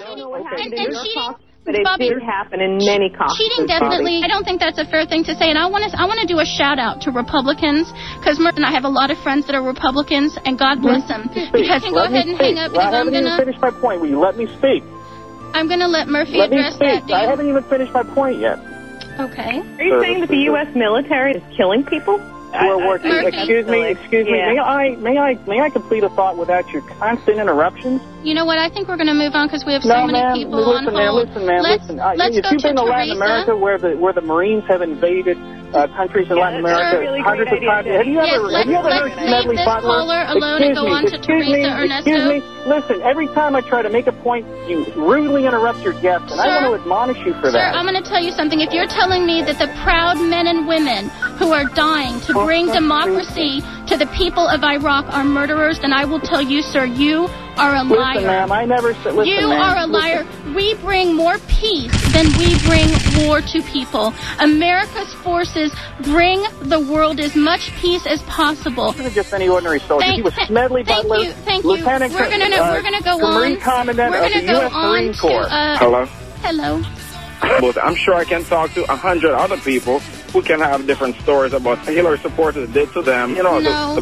don't know what happened in And your cheating, caucus, but it Bobby, did happen in many caucuses. cheating definitely. I don't think that's a fair thing to say. And I want to do a shout out to Republicans, because I have a lot of friends that are Republicans, and God bless them. Because go ahead and hang up, because I haven't even finished my point. Will you let me speak? I'm gonna let Murphy address that. I haven't even finished my point yet. Okay. Are you saying that the U.S. military is killing people? We're working. Excuse me. Yeah. May I complete a thought without your constant interruptions? You know what? I think we're going to move on because we have so many people on hold. Listen. Let's If go you've been to Teresa. Latin America, where the Marines have invaded countries in Latin America really hundreds of great times, idea. have you ever heard Let's Smedley leave this Butler? caller alone and go on to Teresa Ernesto. Excuse me. Listen, every time I try to make a point, you rudely interrupt your guest, and I want to admonish you for that. Sir, I'm going to tell you something. If you're telling me that the proud men and women who are dying to bring democracy to the people of Iraq are murderers, then I will tell you, sir, you are a liar. Listen, ma'am, I never said... Listen, you ma'am, are a liar. We bring more peace than we bring war to people. America's forces bring the world as much peace as possible. He wasn't just any ordinary soldier. He was Smedley Butler, Thank you. Lieutenant We're gonna go on. Marine Commandant We're of the gonna go U.S. on Marine Corps. Hello? Hello. I'm sure I can talk to 100 other people who can have different stories about what Hillary supporters did to them. You know, the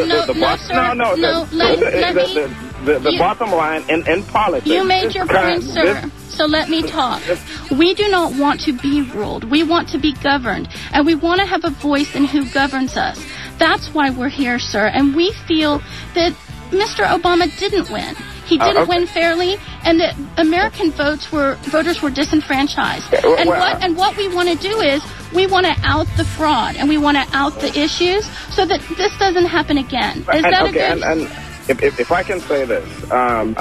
bottom line in politics. You made your point, sir. So let me talk. We do not want to be ruled. We want to be governed. And we want to have a voice in who governs us. That's why we're here, sir. And we feel that Mr. Obama didn't win. He didn't win fairly, and the American voters were disenfranchised. And what we want to do is we want to out the fraud, and we want to out the issues so that this doesn't happen again. Is that a good... If I can say this, There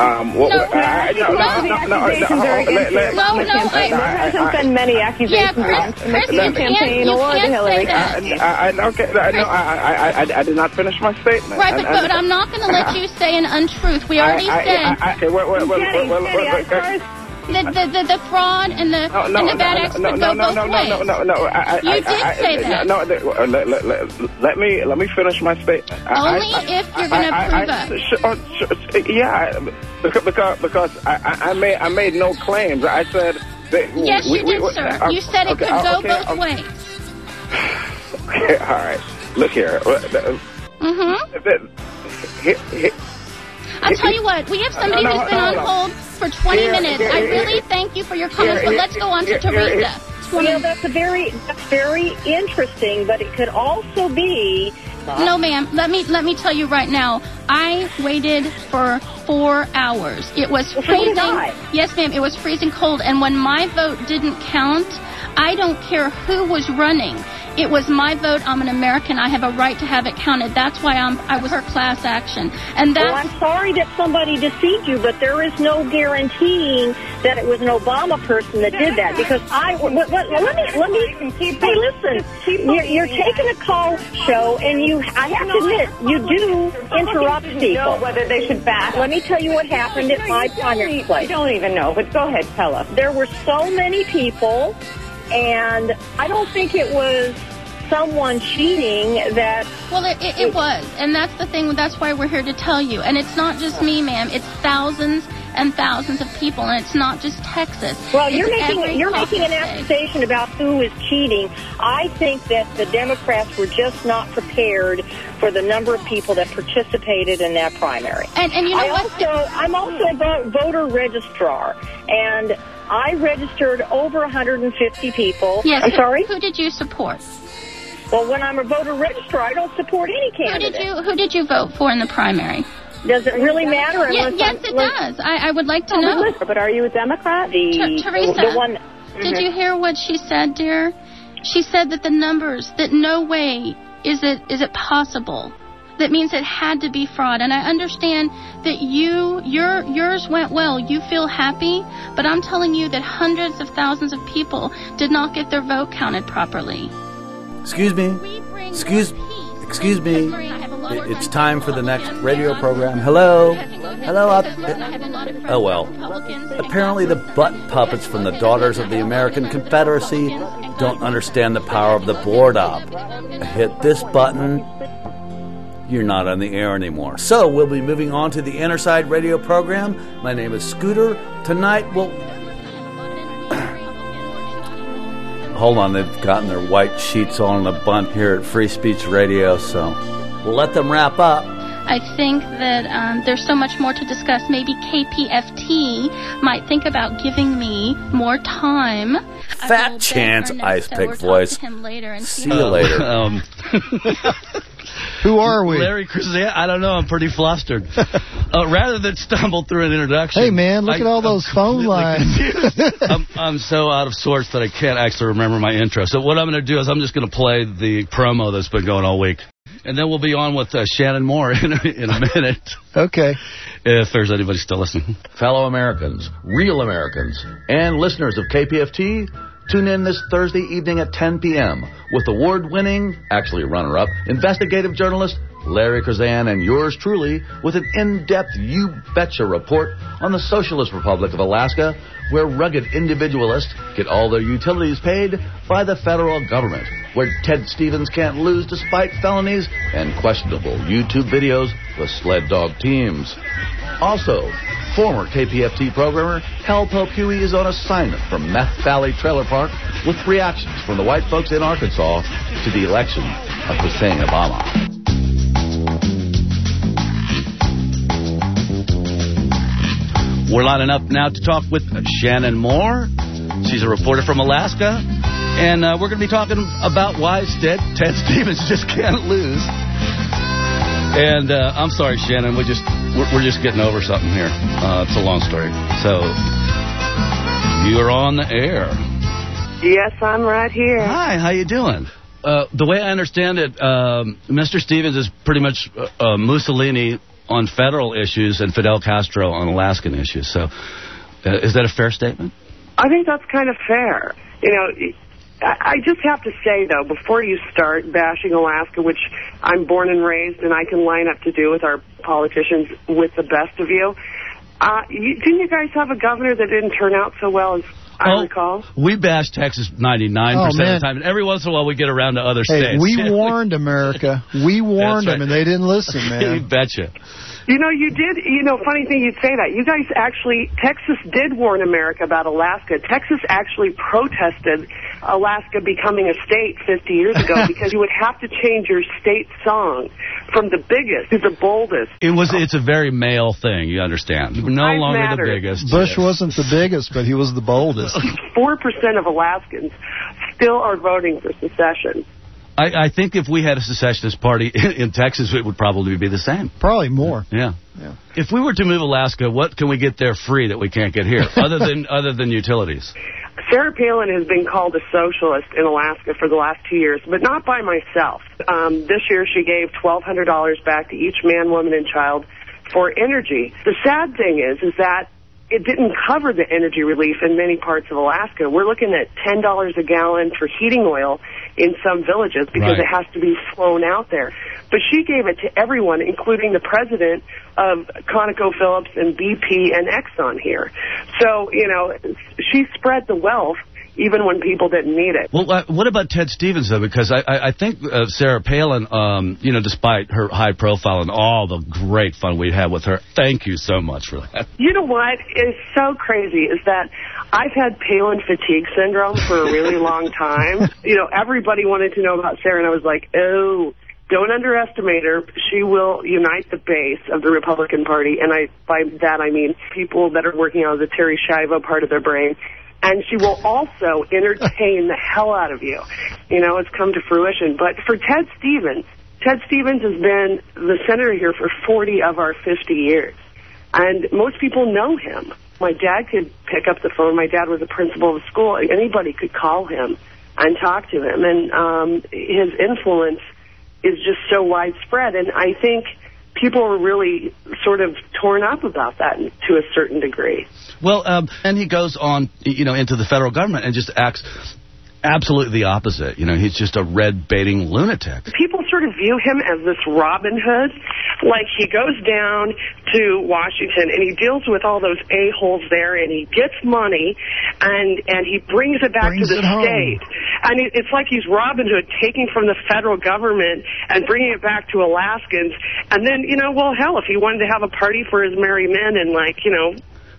hasn't been many accusations against the campaign or the Hillary campaign. I did not finish my statement. Right, but I'm not going to let you say an untruth. We already said the fraud and the bad acts would go both ways. You did say that. Let me finish my statement. Only if you're going to prove it. Yeah, because I made no claims. I said that yes, you did, sir. You said it could go both ways. Okay, all right. Look here. I'll tell you what. We have somebody who's been on hold for 20 minutes. I really thank you for your comments, but let's go on to Teresa. Well, that's very interesting, but it could also be... No, ma'am. Let me tell you right now. I waited for 4 hours. It was freezing. Yes, ma'am. It was freezing cold. And when my vote didn't count, I don't care who was running. It was my vote. I'm an American. I have a right to have it counted. That's why I was for class action. And that's... Well, I'm sorry that somebody deceived you, but there is no guaranteeing that it was an Obama person that did that. Because let me. Hey, listen. You're taking a call show, and I have to admit, you do interrupt people. Know whether they should back. Let me tell you what happened at my primary place. I don't even know, but go ahead, tell us. There were so many people. And I don't think it was someone cheating that... Well, it was. And that's the thing. That's why we're here to tell you. And it's not just me, ma'am. It's thousands and thousands of people. And it's not just Texas. Well, you're making an accusation about who is cheating. I think that the Democrats were just not prepared for the number of people that participated in that primary. And you know I'm also a voter registrar. And I registered over 150 people. Yes. I'm sorry? Who did you support? Well, when I'm a voter registrar, I don't support any candidate. Who did you vote for in the primary? Does it really matter? Yes, it does. I would like to know. But are you a Democrat? Teresa, the one... Did you hear what she said, dear? She said that the numbers, that no way is it possible. That means it had to be fraud. And I understand that yours went well. You feel happy. But I'm telling you that hundreds of thousands of people did not get their vote counted properly. Excuse me. Excuse me. It's time for the next radio program. Hello. Oh, well. Apparently the butt puppets from the Daughters of the American Confederacy don't understand the power of the board op. Hit this button you're not on the air anymore. So we'll be moving on to the Inner Side Radio program. My name is Scooter. Tonight we'll... Hold on, they've gotten their white sheets on a bunch here at Free Speech Radio, so we'll let them wrap up. I think that there's so much more to discuss. Maybe KPFT might think about giving me more time. Fat chance, Ice Pick Voice. See you later. Who are we? Larry Krazan. I don't know. I'm pretty flustered. Rather than stumble through an introduction. Hey, man, look at all those phone lines. I'm so out of sorts that I can't actually remember my intro. So what I'm going to do is I'm just going to play the promo that's been going all week. And then we'll be on with Shannon Moore in a minute. Okay. If there's anybody still listening. Fellow Americans, real Americans, and listeners of KPFT, tune in this Thursday evening at 10 p.m. with award-winning, actually runner-up, investigative journalist Larry Krazan and yours truly with an in-depth You Betcha report on the Socialist Republic of Alaska, where rugged individualists get all their utilities paid by the federal government, where Ted Stevens can't lose despite felonies and questionable YouTube videos with sled dog teams. Also, former KPFT programmer Hal Pope Huey is on assignment from Meth Valley Trailer Park with reactions from the white folks in Arkansas to the election of Hussein Obama. We're lining up now to talk with Shannon Moore. She's a reporter from Alaska. And we're going to be talking about why Ted Stevens just can't lose. And I'm sorry, Shannon, we're just getting over something here. It's a long story. So, you're on the air. Yes, I'm right here. Hi, how you doing? The way I understand it, Mr. Stevens is pretty much Mussolini on federal issues and Fidel Castro on Alaskan issues. So, is that a fair statement? I think that's kind of fair. You know, I just have to say, though, before you start bashing Alaska, which I'm born and raised and I can line up to do with our politicians with the best of you, didn't you guys have a governor that didn't turn out so well as I recall? We bash Texas 99% of the time, and every once in a while we get around to other states. We warned America. We warned them, and they didn't listen, man. You betcha. You know, you did, funny thing you'd say that. You guys actually, Texas did warn America about Alaska. Texas actually protested Alaska becoming a state 50 years ago because you would have to change your state song from the biggest to the boldest. It's a very male thing, you understand. No longer the biggest. Bush wasn't the biggest, but he was the boldest. 4% of Alaskans still are voting for secession. I think if we had a secessionist party in Texas, it would probably be the same. Probably more. Yeah. If we were to move Alaska, what can we get there free that we can't get here, other than utilities? Sarah Palin has been called a socialist in Alaska for the last 2 years, but not by myself. This year she gave $1,200 back to each man, woman, and child for energy. The sad thing is that it didn't cover the energy relief in many parts of Alaska. We're looking at $10 a gallon for heating oil in some villages because it has to be flown out there. But she gave it to everyone, including the president of ConocoPhillips and BP and Exxon here. So, she spread the wealth even when people didn't need it. Well, what about Ted Stevens, though? Because I think Sarah Palin, despite her high profile and all the great fun we had with her, thank you so much for that. You know what is so crazy is that I've had Palin fatigue syndrome for a really long time. Everybody wanted to know about Sarah, and I was like, oh, don't underestimate her. She will unite the base of the Republican Party, and by that I mean people that are working on the Terri Schiavo part of their brain. And she will also entertain the hell out of you. It's come to fruition. But for Ted Stevens has been the senator here for 40 of our 50 years. And most people know him. My dad could pick up the phone. My dad was a principal of a school. Anybody could call him and talk to him. And his influence is just so widespread. And I think people are really sort of torn up about that to a certain degree. Well, and he goes on, into the federal government and just acts absolutely the opposite. You know, he's just a red-baiting lunatic. People sort of view him as this Robin Hood. Like, he goes down to Washington and he deals with all those a-holes there and he gets money and he brings it back to the state. And it's like he's Robin Hood taking from the federal government and bringing it back to Alaskans. And then, you know, well, hell, if he wanted to have a party for his merry men and, like, you know,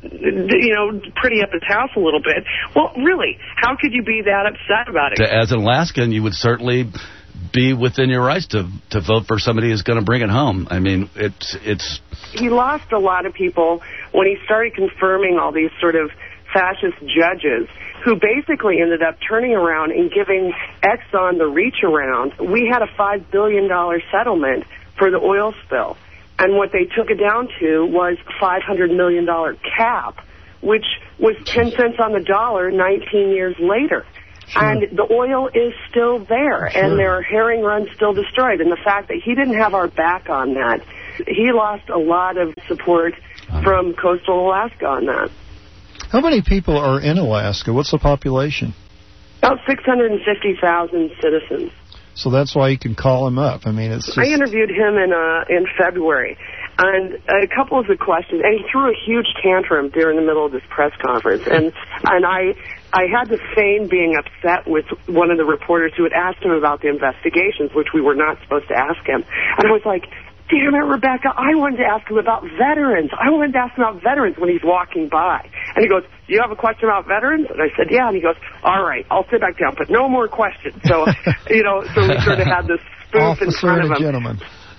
pretty up his house a little bit. Well, really, how could you be that upset about it? As an Alaskan, you would certainly be within your rights to vote for somebody who's going to bring it home. I mean, it's... He lost a lot of people when he started confirming all these sort of fascist judges who basically ended up turning around and giving Exxon the reach around. We had a $5 billion settlement for the oil spill. And what they took it down to was a $500 million cap, which was 10 cents on the dollar 19 years later. Sure. And the oil is still there, sure. And there are herring runs still destroyed. And the fact that he didn't have our back on that, he lost a lot of support from coastal Alaska on that. How many people are in Alaska? What's the population? About 650,000 citizens. So that's why you can call him up. I mean, it's just... I interviewed him in February, and a couple of the questions, and he threw a huge tantrum during the middle of this press conference, and I had to feign being upset with one of the reporters who had asked him about the investigations, which we were not supposed to ask him, and I was like, damn it, Rebecca, I wanted to ask him about veterans. I wanted to ask him about veterans when he's walking by. And he goes, do you have a question about veterans? And I said, yeah. And he goes, all right, I'll sit back down, but no more questions. So, you know, so we sort of had this spoof in front of him. Gentleman.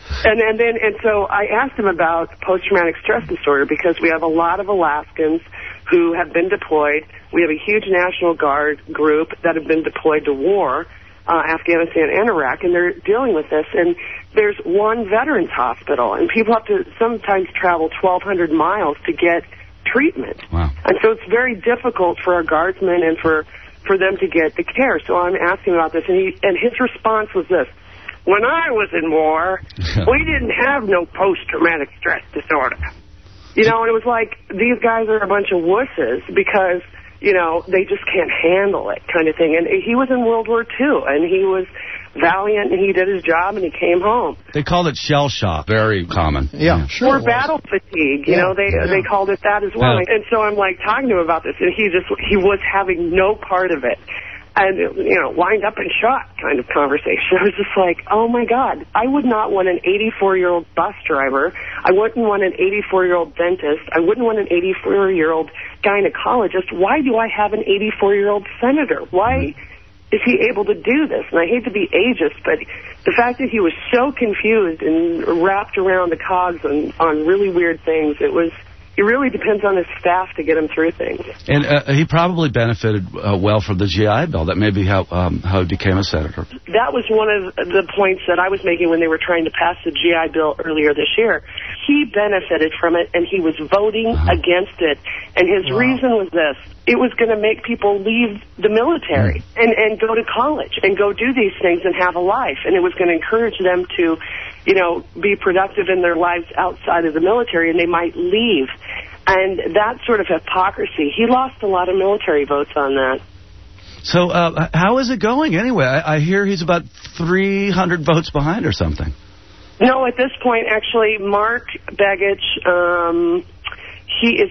And so I asked him about post-traumatic stress disorder because we have a lot of Alaskans who have been deployed. We have a huge National Guard group that have been deployed to war, Afghanistan and Iraq, and they're dealing with this. And there's one veterans hospital, and people have to sometimes travel 1,200 miles to get treatment. Wow. And so it's very difficult for our guardsmen and for them to get the care. So I'm asking about this, and his response was this. When I was in war, we didn't have no post-traumatic stress disorder. You know, and it was like, these guys are a bunch of wusses because, you know, they just can't handle it kind of thing. And he was in World War II, and he was valiant, and he did his job, and he came home. They called it shell shock. Very common. Yeah, sure. Or battle fatigue. You know, they called it that as well. And so I'm, like, talking to him about this, and he was having no part of it. And, you know, wind up and shot kind of conversation. I was just like, oh, my God, I would not want an 84-year-old bus driver. I wouldn't want an 84-year-old dentist. I wouldn't want an 84-year-old gynecologist. Why do I have an 84-year-old senator? Why is he able to do this? And I hate to be ageist, but the fact that he was so confused and wrapped around the cogs on really weird things, it really depends on his staff to get him through things. And he probably benefited well from the GI Bill. That may be how he became a senator. That was one of the points that I was making when they were trying to pass the GI Bill earlier this year. He benefited from it, and he was voting against it. And his reason was this. It was going to make people leave the military and go to college and go do these things and have a life. And it was going to encourage them to, you know, be productive in their lives outside of the military, and they might leave. And that sort of hypocrisy, he lost a lot of military votes on that. So how is it going anyway? I hear he's about 300 votes behind or something. No, at this point, actually, Mark Begich, he is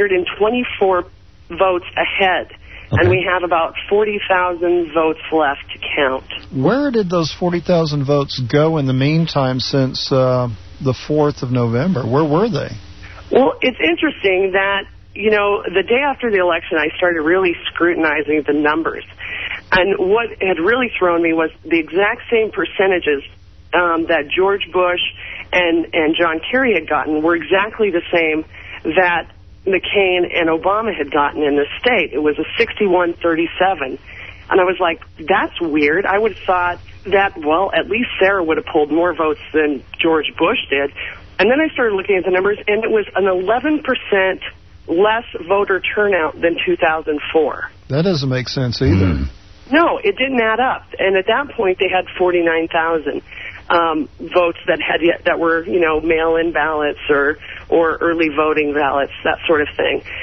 824 votes ahead. Okay. And we have about 40,000 votes left to count. Where did those 40,000 votes go in the meantime since the 4th of November? Where were they? Well, it's interesting that, you know, the day after the election, I started really scrutinizing the numbers. And what had really thrown me was the exact same percentages that George Bush and John Kerry had gotten were exactly the same that McCain and Obama had gotten in the state. It was a 61-37. And I was like, that's weird. I would have thought that, well, at least Sarah would have pulled more votes than George Bush did. And then I started looking at the numbers, and it was an 11% less voter turnout than 2004. That doesn't make sense either. No, it didn't add up. And at that point, they had 49,000 votes that were, you know, mail-in ballots or early voting ballots, that sort of thing.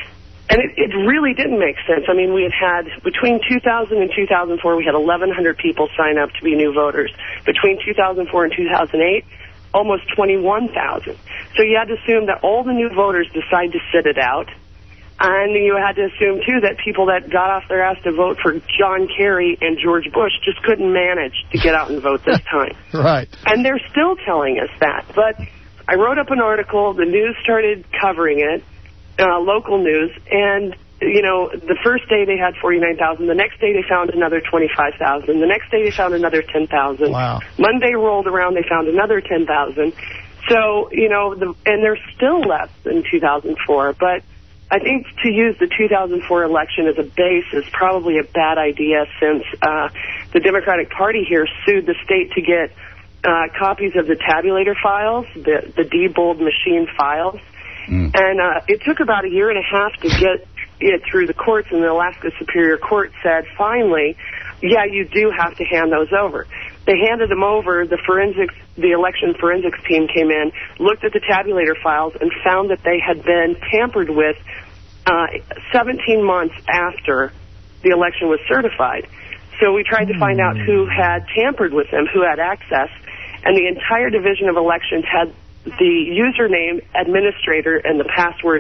And it really didn't make sense. I mean, we had between 2000 and 2004, we had 1,100 people sign up to be new voters. Between 2004 and 2008, almost 21,000. So you had to assume that all the new voters decide to sit it out. And you had to assume, too, that people that got off their ass to vote for John Kerry and George Bush just couldn't manage to get out and vote this time. Right. And they're still telling us that. But I wrote up an article. The news started covering it, local news. And, you know, the first day they had 49,000. The next day they found another 25,000. The next day they found another 10,000. Wow. Monday rolled around, they found another 10,000. So, you know, and they're still less than 2004. But I think to use the 2004 election as a base is probably a bad idea, since the Democratic Party here sued the state to get copies of the tabulator files, the Diebold machine files. And it took about a year and a half to get it through the courts, and the Alaska Superior Court said, finally, yeah, you do have to hand those over. They handed them over. The election forensics team came in, looked at the tabulator files, and found that they had been tampered with 17 months after the election was certified. So we tried to find out who had tampered with them, who had access, and the entire Division of Elections had the username, administrator, and the password.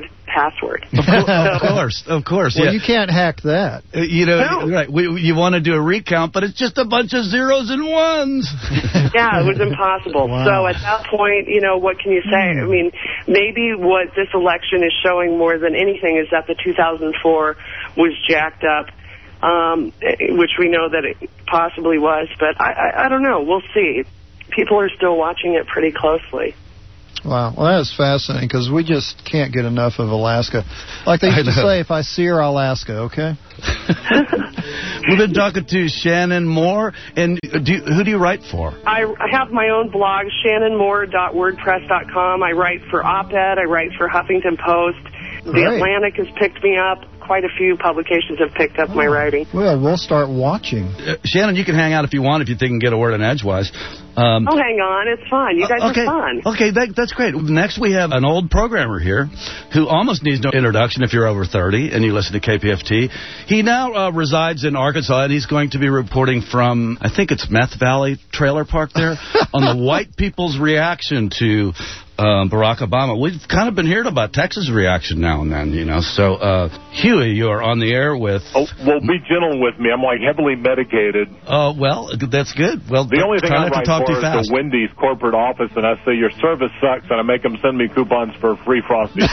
Of course. Well, yeah. you can't hack that. No. Right. You want to do a recount, but it's just a bunch of zeros and ones. Yeah, it was impossible. Wow. So at that point, you know, what can you say? I mean, maybe what this election is showing more than anything is that the 2004 was jacked up, which we know that it possibly was. But I don't know. We'll see. People are still watching it pretty closely. Wow. Well, that is fascinating, because we just can't get enough of Alaska. Like they used to say, if I see her, I'll ask her, okay? We've been talking to Shannon Moore. And who do you write for? I have my own blog, shannonmoore.wordpress.com. I write for Op-Ed. I write for Huffington Post. Great. The Atlantic has picked me up. Quite a few publications have picked up my writing. Well, we'll start watching. Shannon, you can hang out if you want, if you think you can get a word in edgewise. I'll hang on. It's fun. You guys are fun. Okay, that's great. Next, we have an old programmer here who almost needs no introduction if you're over 30 and you listen to KPFT. He now resides in Arkansas, and he's going to be reporting from, I think it's Meth Valley Trailer Park there, on the white people's reaction to Barack Obama. We've kind of been hearing about Texas' reaction now and then, you know. So, Huey, you are on the air with... Oh, well, be gentle with me. I'm, like, heavily medicated. Oh, well, that's good. Well, the only thing I write for is fast. the Wendy's corporate office, and I say, your service sucks, and I make them send me coupons for free Frosties.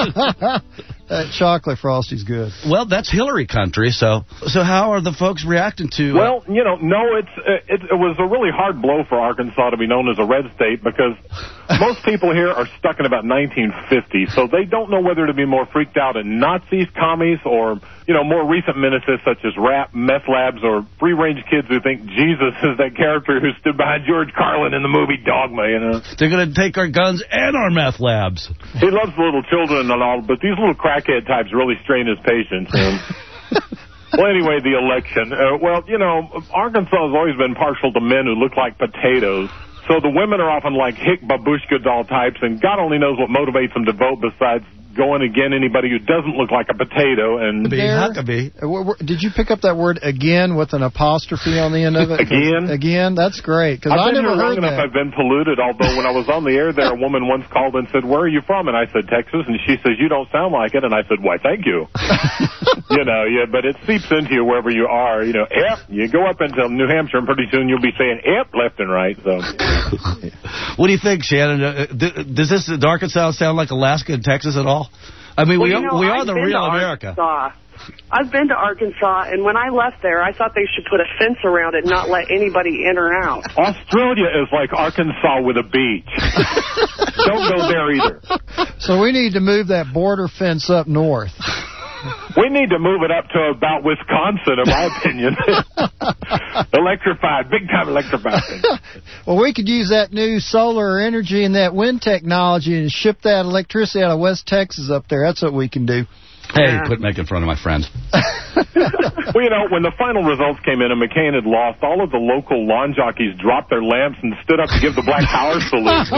That chocolate Frosty's good. Well, that's Hillary country, so how are the folks reacting to... Well, you know, no, it was a really hard blow for Arkansas to be known as a red state, because most people here are stuck in about 1950, so they don't know whether to be more freaked out at Nazis, commies, or, you know, more recent menaces such as rap, meth labs, or free-range kids who think Jesus is that character who stood behind George Carlin in the movie Dogma, you know. They're going to take our guns and our meth labs. He loves the little children and all, but these little crackhead types really strain his patience. Well, anyway, the election. Well, you know, Arkansas has always been partial to men who look like potatoes. So the women are often like hick babushka doll types, and God only knows what motivates them to vote besides going again anybody who doesn't look like a potato. And Huckabee. Did you pick up that word again with an apostrophe on the end of it? Again? That's great, because I never heard that. I've been polluted, although when I was on the air there, a woman once called and said, where are you from? And I said, Texas. And she says, you don't sound like it. And I said, why, thank you. You know, yeah, but it seeps into you wherever you are. You know, you go up into New Hampshire, and pretty soon you'll be saying left and right. So, what do you think, Shannon? Does Arkansas sound like Alaska and Texas at all? I mean, we are the real America. I've been to Arkansas, and when I left there, I thought they should put a fence around it and not let anybody in or out. Australia is like Arkansas with a beach. Don't go there either. So we need to move that border fence up north. We need to move it up to about Wisconsin, in my opinion. Electrified, big time electrified. Well, we could use that new solar energy and that wind technology and ship that electricity out of West Texas up there. That's what we can do. Hey, quit making fun of my friends. Well, you know, when the final results came in and McCain had lost, all of the local lawn jockeys dropped their lamps and stood up to give the Black Power salute.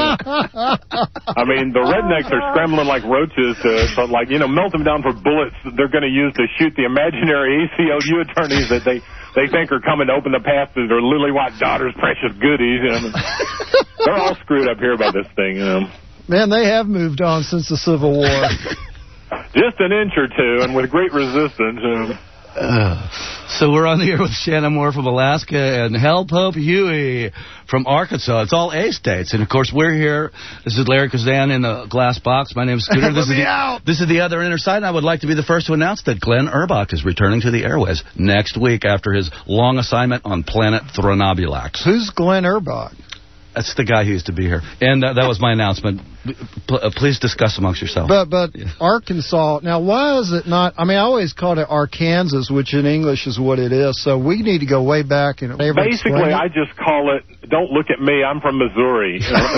I mean, the rednecks are scrambling like roaches to like, you know, melt them down for bullets that they're going to use to shoot the imaginary ACLU attorneys that they think are coming to open the path to their lily white daughter's precious goodies. You know? They're all screwed up here by this thing, you know. Man, they have moved on since the Civil War. Just an inch or two, and with great resistance. So we're on the air with Shannon Moore from Alaska and Hal Pope Huey from Arkansas. It's all A states. And, of course, we're here. This is Larry Kazan in the glass box. My name is Scooter. This is the other inner side, and I would like to be the first to announce that Glenn Urbach is returning to the airways next week after his long assignment on planet Thronobulax. Who's Glenn Urbach? That's the guy who used to be here. And that was my announcement. Please discuss amongst yourselves. But Arkansas, now why is it not, I mean, I always called it Arkansas, which in English is what it is, so we need to go way back. And basically, I just call it, don't look at me, I'm from Missouri.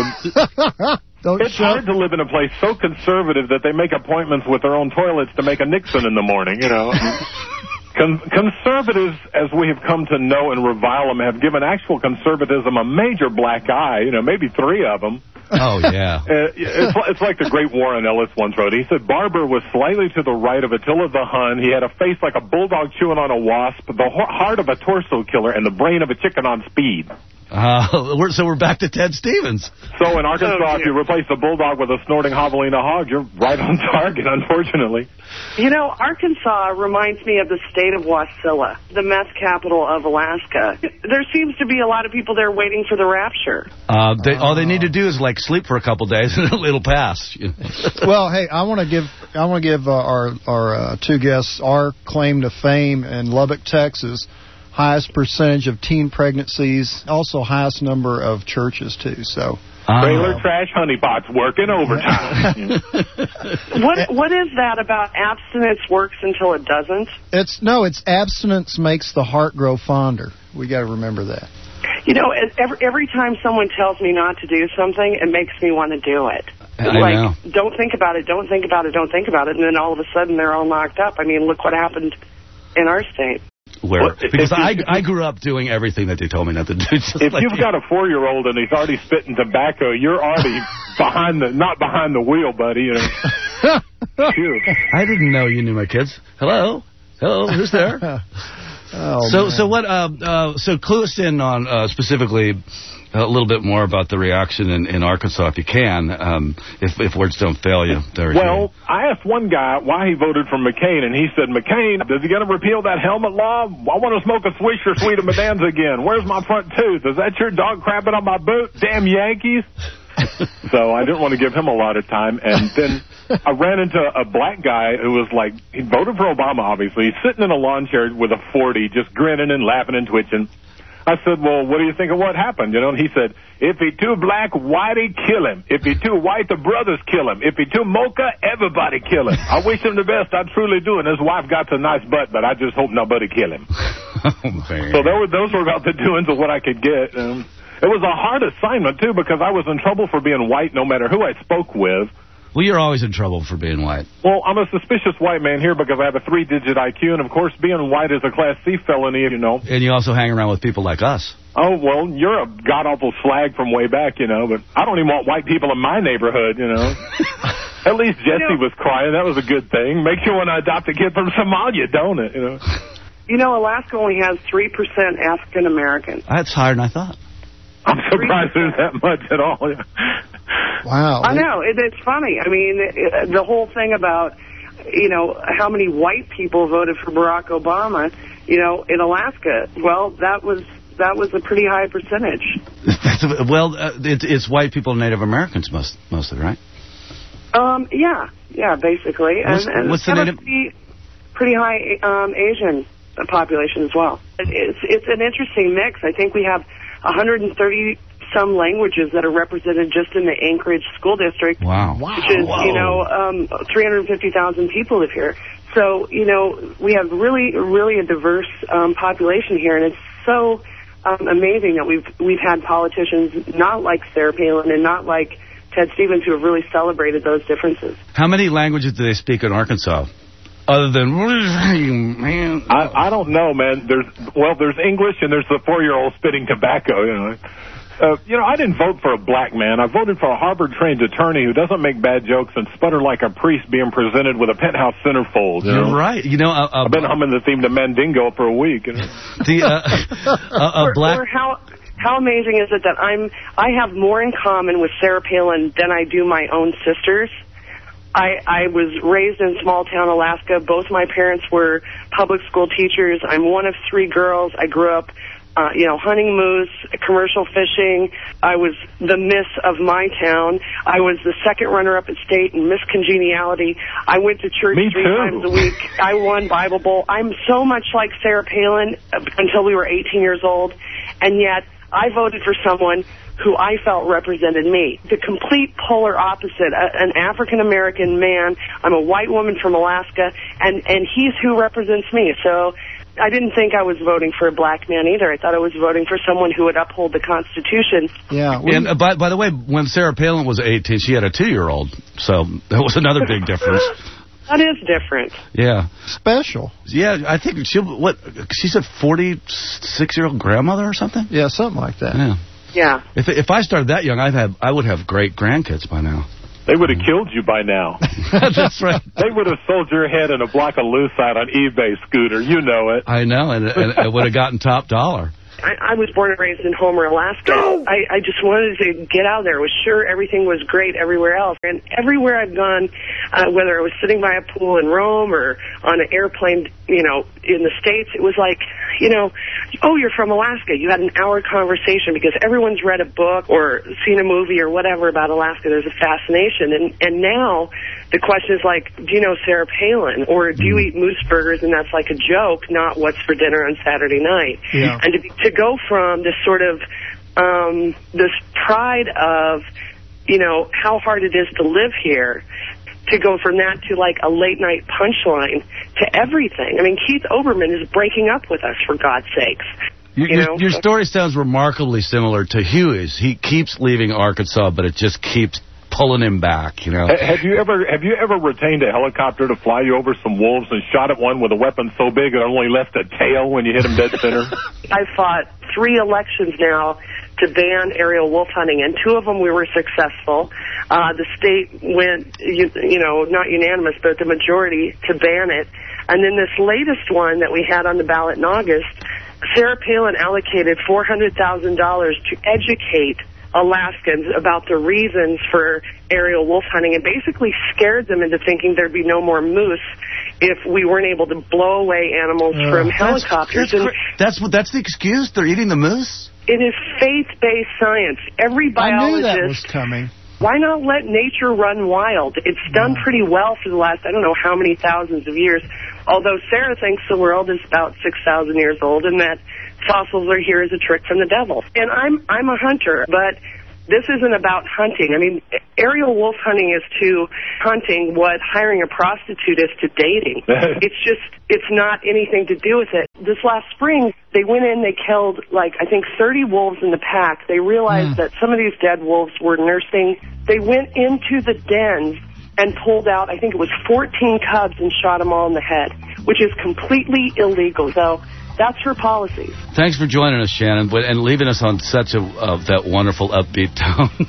It's hard to live in a place so conservative that they make appointments with their own toilets to make a Nixon in the morning, you know. Conservatives, as we have come to know and revile them, have given actual conservatism a major black eye, you know, maybe 3 of them. Oh, yeah. It's like the great Warren Ellis once wrote. He said, Barber was slightly to the right of Attila the Hun. He had a face like a bulldog chewing on a wasp, the heart of a torso killer, and the brain of a chicken on speed. So we're back to Ted Stevens. So in Arkansas, if you replace the bulldog with a snorting javelina hog, you're right on target, unfortunately. You know, Arkansas reminds me of the state of Wasilla, the meth capital of Alaska. There seems to be a lot of people there waiting for the rapture. All they need to do is like sleep for a couple days and it'll pass. Well, hey, I want to give our 2 guests our claim to fame in Lubbock, Texas. Highest percentage of teen pregnancies, also highest number of churches, too. So trailer trash honeypots working overtime. What is that about abstinence works until it doesn't? It's abstinence makes the heart grow fonder. We got to remember that. You know, every time someone tells me not to do something, it makes me want to do it. I know. Don't think about it, don't think about it, don't think about it, and then all of a sudden they're all knocked up. I mean, look what happened in our state. Because I grew up doing everything that they told me not to do. If you've got a 4-year-old and he's already spitting tobacco, you're already not behind the wheel, buddy. You know. I didn't know you knew my kids. Hello, who's there? So clue us in on specifically a little bit more about the reaction in Arkansas, if you can, if words don't fail you. Well, I asked one guy why he voted for McCain, and he said, McCain, is he going to repeal that helmet law? I want to smoke a Swisher Sweet of Bonanza again. Where's my front tooth? Is that your dog crapping on my boot? Damn Yankees. So I didn't want to give him a lot of time. And then I ran into a black guy who was like, he voted for Obama, obviously. He's sitting in a lawn chair with a 40, just grinning and laughing and twitching. I said, well, what do you think of what happened? You know, and he said, if he too black, whitey, kill him. If he too white, the brothers kill him. If he too mocha, everybody kill him. I wish him the best. I truly do. And his wife got a nice butt, but I just hope nobody kill him. So those were about the doings of what I could get. It was a hard assignment, too, because I was in trouble for being white no matter who I spoke with. Well, you're always in trouble for being white. Well, I'm a suspicious white man here because I have a 3-digit IQ, and, of course, being white is a Class C felony, you know. And you also hang around with people like us. Oh, well, you're a god-awful slag from way back, you know, but I don't even want white people in my neighborhood, you know. At least Jesse was crying. That was a good thing. Makes you want to adopt a kid from Somalia, don't it, you know? You know, Alaska only has 3% African-American. That's higher than I thought. I'm surprised there's that much at all. Wow. I know. It's funny. I mean, the whole thing about, you know, how many white people voted for Barack Obama, you know, in Alaska, well, that was a pretty high percentage. It's white people and Native Americans mostly, right? Yeah, basically. What's the Native? Pretty high Asian population as well. It's an interesting mix. I think we have 130-some languages that are represented just in the Anchorage School District. Wow. Which is, you know, 350,000 people live here. So, you know, we have really a diverse population here, and it's so amazing that we've had politicians not like Sarah Palin and not like Ted Stevens who have really celebrated those differences. How many languages do they speak in Arkansas? Other than, man. I don't know, man. There's English and there's the 4-year-old spitting tobacco, you know. I didn't vote for a black man. I voted for a Harvard-trained attorney who doesn't make bad jokes and sputter like a priest being presented with a penthouse centerfold. You're right. I've been humming the theme to Mandingo for a week. You know? Or how amazing is it that I have more in common with Sarah Palin than I do my own sisters. I was raised in small-town Alaska. Both my parents were public school teachers. I'm one of 3 girls. I grew up hunting moose, commercial fishing. I was the Miss of my town. I was the second runner-up at state in Miss Congeniality. I went to church 3 times a week. I won Bible Bowl. I'm so much like Sarah Palin until we were 18 years old, and yet I voted for someone who I felt represented me. The complete polar opposite, an African-American man. I'm a white woman from Alaska, and he's who represents me. So I didn't think I was voting for a black man either. I thought I was voting for someone who would uphold the Constitution. Yeah. And by the way, when Sarah Palin was 18, she had a 2-year-old, so that was another big difference. That is different. Yeah. Special. Yeah, I think she's a 46-year-old grandmother or something? Yeah, something like that. Yeah. Yeah. If I started that young, I would have great grandkids by now. They would have killed you by now. That's right. They would have sold your head in a block of lucite on eBay, Scooter. You know it. I know, and it would have gotten top dollar. I was born and raised in Homer, Alaska. I just wanted to get out there. I was sure everything was great everywhere else. And everywhere I've gone, whether I was sitting by a pool in Rome or on an airplane, in the States, it was like, oh, you're from Alaska. You had an hour conversation because everyone's read a book or seen a movie or whatever about Alaska. There's a fascination. And now the question is like, do you know Sarah Palin? Or do you eat moose burgers and that's like a joke, not what's for dinner on Saturday night? Yeah. And to go from this sort of, this pride of, how hard it is to live here, to go from that to like a late night punchline to everything. I mean, Keith Olbermann is breaking up with us, for God's sakes. Your story sounds remarkably similar to Huey's. He keeps leaving Arkansas, but it just keeps pulling him back, Have you ever retained a helicopter to fly you over some wolves and shot at one with a weapon so big it only left a tail when you hit him dead center? I fought 3 elections now to ban aerial wolf hunting, and 2 of them we were successful. The state went, not unanimous, but the majority to ban it. And then this latest one that we had on the ballot in August, Sarah Palin allocated $400,000 to educate Alaskans about the reasons for aerial wolf hunting and basically scared them into thinking there'd be no more moose if we weren't able to blow away animals from helicopters. That's the excuse? They're eating the moose? It is faith-based science. Every biologist... I knew that was coming. Why not let nature run wild? It's done pretty well for the last, I don't know how many thousands of years, although Sarah thinks the world is about 6,000 years old and that fossils are here as a trick from the devil. And I'm a hunter, but this isn't about hunting. I mean, aerial wolf hunting is to hunting what hiring a prostitute is to dating. It's not anything to do with it. This last spring, they went in, they killed, 30 wolves in the pack. They realized that some of these dead wolves were nursing. They went into the dens and pulled out, I think it was 14 cubs and shot them all in the head, which is completely illegal. So that's her policy. Thanks for joining us, Shannon, and leaving us on such that wonderful upbeat tone.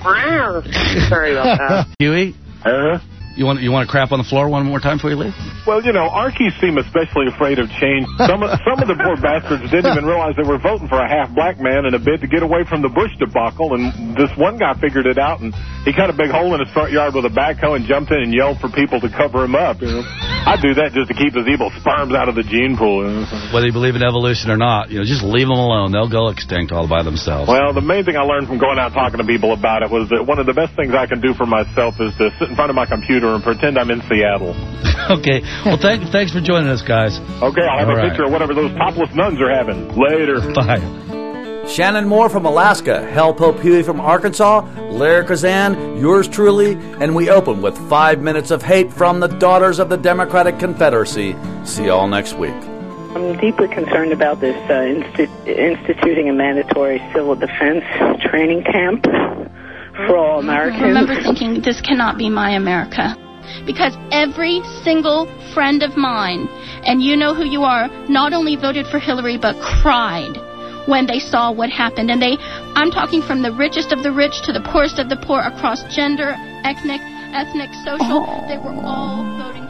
Sorry about that. Huey? You want to crap on the floor one more time before you leave? Well, Arkies seem especially afraid of change. Some of the poor bastards didn't even realize they were voting for a half-black man in a bid to get away from the Bush debacle, and this one guy figured it out, and he cut a big hole in his front yard with a backhoe and jumped in and yelled for people to cover him up. I'd do that just to keep his evil sperms out of the gene pool. Whether you believe in evolution or not, just leave them alone. They'll go extinct all by themselves. Well, the main thing I learned from going out talking to people about it was that one of the best things I can do for myself is to sit in front of my computer and pretend I'm in Seattle. Okay. Well, thanks for joining us, guys. Okay, I'll have a picture of whatever those topless nuns are having. Later. Bye. Shannon Moore from Alaska, Hal Pope Huey from Arkansas, Larry Kazan, yours truly, and we open with 5 minutes of hate from the Daughters of the Democratic Confederacy. See you all next week. I'm deeply concerned about this instituting a mandatory civil defense training camp for all Americans. I remember thinking, this cannot be my America. because every single friend of mine, and you know who you are, not only voted for Hillary but cried when they saw what happened. And I'm talking from the richest of the rich to the poorest of the poor, across gender, ethnic, social. They were all voting